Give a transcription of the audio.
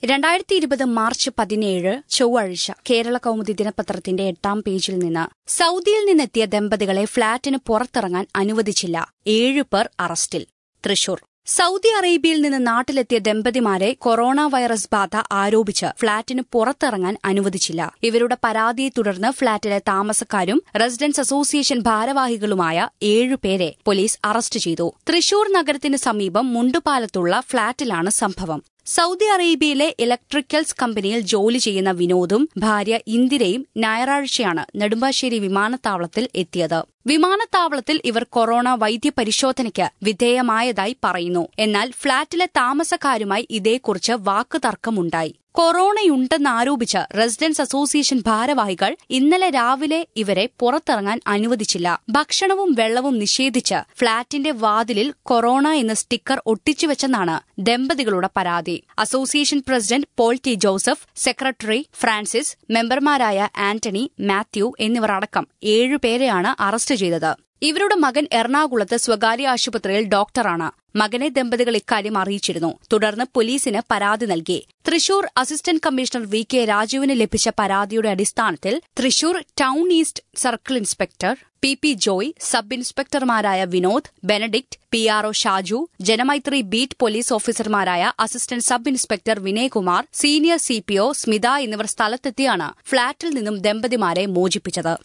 2020 March 17 ചൊവ്വാഴ്ച കേരള കൗമുദി ദിനപത്രത്തിന്റെ 8-ാം പേജിൽ നിന്ന് സൌദിയിൽ നിന്നെത്തിയ ദമ്പതികളെ ഫ്ളാറ്റിന് പുറത്തിറങ്ങാൻ അനുവദിച്ചില്ല. 7 പേർ അറസ്റ്റിൽ. തൃശൂർ സൌദി അറേബ്യയിൽ നിന്ന് നാട്ടിലെത്തിയ ദമ്പതിമാരെ കൊറോണ വൈറസ് ബാധ ആരോപിച്ച് ഫ്ളാറ്റിന് പുറത്തിറങ്ങാൻ അനുവദിച്ചില്ല. ഇവരുടെ പരാതിയെ തുടർന്ന് ഫ്ളാറ്റിലെ താമസക്കാരും റെസിഡൻസ് അസോസിയേഷൻ ഭാരവാഹികളുമായ 7 പേരെ പോലീസ് അറസ്റ്റ് ചെയ്തു. തൃശൂർ നഗരത്തിന് സമീപം മുണ്ടുപാലത്തുള്ള ഫ്ളാറ്റിലാണ് സംഭവം. സൌദി അറേബ്യയിലെ ഇലക്ട്രിക്കൽസ് കമ്പനിയിൽ ജോലി ചെയ്യുന്ന വിനോദും ഭാര്യ ഇന്ദിരയും ഞായറാഴ്ചയാണ് നെടുമ്പാശ്ശേരി വിമാനത്താവളത്തിൽ എത്തിയത്. വിമാനത്താവളത്തിൽ ഇവർ കൊറോണ വൈദ്യപരിശോധനയ്ക്ക് വിധേയമായതായി പറയുന്നു. എന്നാൽ ഫ്ളാറ്റിലെ താമസക്കാരുമായി ഇതേക്കുറിച്ച് വാക്കുതർക്കമുണ്ടായി. കൊറോണയുണ്ടെന്നാരോപിച്ച് റെസിഡൻസ് അസോസിയേഷൻ ഭാരവാഹികൾ ഇന്നലെ രാവിലെ ഇവരെ പുറത്തിറങ്ങാൻ അനുവദിച്ചില്ല. ഭക്ഷണവും വെള്ളവും നിഷേധിച്ച് ഫ്ളാറ്റിന്റെ വാതിലിൽ കൊറോണ എന്ന സ്റ്റിക്കർ ഒട്ടിച്ചുവെച്ചെന്നാണ് ദമ്പതികളുടെ പരാതി. Association president Paul T Joseph, secretary Francis, മെമ്പർമാരായ ആന്റണി, മാത്യു എന്നിവർ അടക്കം 7 പേരെയാണ് അറസ്റ്റ് ചെയ്തത്. ഇവരുടെ മകൻ എറണാകുളത്ത് സ്വകാര്യ ആശുപത്രിയിൽ ഡോക്ടറാണ്. മകനെ ദമ്പതികൾ ഇക്കാര്യം അറിയിച്ചിരുന്നു. തുടർന്ന് പോലീസിന് പരാതി നൽകി. Thrissur assistant commissioner V K രാജുവിന് ലഭിച്ച പരാതിയുടെ അടിസ്ഥാനത്തിൽ Thrissur town east circle inspector P P Joy, sub ഇൻസ്പെക്ടർമാരായ Vinod, Benedict, P R O Shaju, Janamaithri beat police ഓഫീസർമാരായ assistant sub inspector Vinayakumar, senior CPO Smitha എന്നിവർ സ്ഥലത്തെത്തിയാണ് ഫ്ളാറ്റിൽ നിന്നും ദമ്പതിമാരെ മോചിപ്പിച്ചത്.